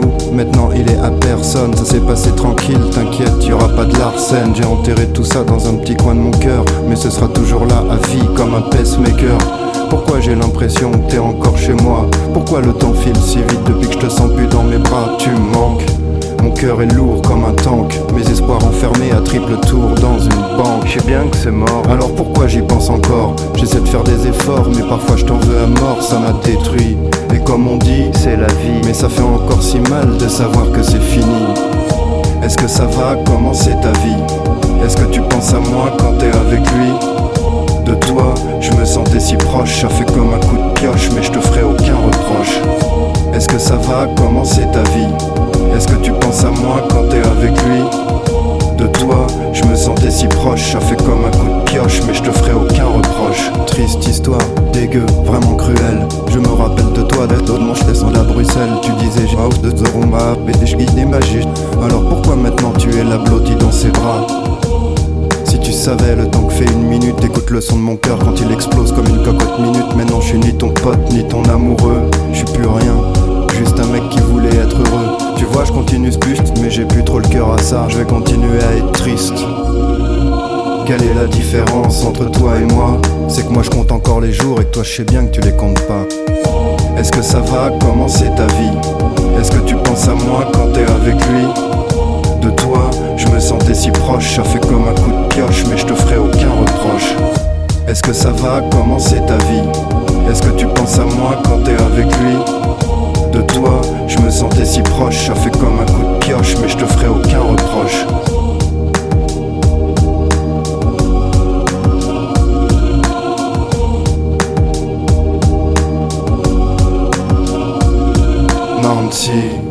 maintenant il est à personne. Ça s'est passé tranquille, t'inquiète, y'aura pas de l'arsène. J'ai enterré tout ça dans un petit coin de mon cœur, mais ce sera toujours là à vie comme un pacemaker. Pourquoi j'ai l'impression que t'es encore chez moi? Pourquoi le temps file si vite depuis que je te sens plus dans mes bras? Tu me manques. Mon cœur est lourd comme un tank, mes espoirs enfermés à triple tour dans une banque. Je sais bien que c'est mort, alors pourquoi j'y pense encore? J'essaie de faire des efforts, mais parfois je t'en veux à mort, ça m'a détruit. Et comme on dit, c'est la vie, mais ça fait encore si mal de savoir que c'est fini. Est-ce que ça va? Comment c'est ta vie? Est-ce que tu penses à moi quand t'es avec lui? De toi, je me sentais si proche, ça fait comme un coup de pioche, mais je te ferai aucun reproche. Est-ce que ça va? Comment c'est ta vie? Est-ce que tu penses à moi quand t'es avec lui? De toi, je me sentais si proche, ça fait comme un coup de pioche, mais je te ferai aucun reproche. Triste histoire, dégueu, vraiment cruelle. Je me rappelle de toi, d'être de mon je descends à Bruxelles. Tu disais j'ai house de Zoroma, mais je guide des magies. Alors pourquoi maintenant tu es la blottie dans ses bras? Si tu savais le temps que fait une minute, écoute le son de mon cœur quand il explose comme une cocotte minute. Maintenant je suis ni ton pote, ni ton amoureux. Je suis plus rien, juste un mec qui voulait être heureux. Tu vois je continue ce buste, mais j'ai plus trop le cœur à ça. Je vais continuer à être triste. Quelle est la différence entre toi et moi? C'est que moi je compte encore les jours et que toi je sais bien que tu les comptes pas. Est-ce que ça va? Comment c'est ta vie? Est-ce que tu penses à moi quand t'es avec lui? De toi, je me sentais si proche, ça fait comme un coup de pioche, mais je te ferai aucun reproche. Est-ce que ça va? Comment c'est ta vie? Est-ce que tu penses à moi quand t'es avec lui? De toi, je me sentais si proche, ça fait comme un coup de pioche, mais je te ferai aucun reproche. Nancy.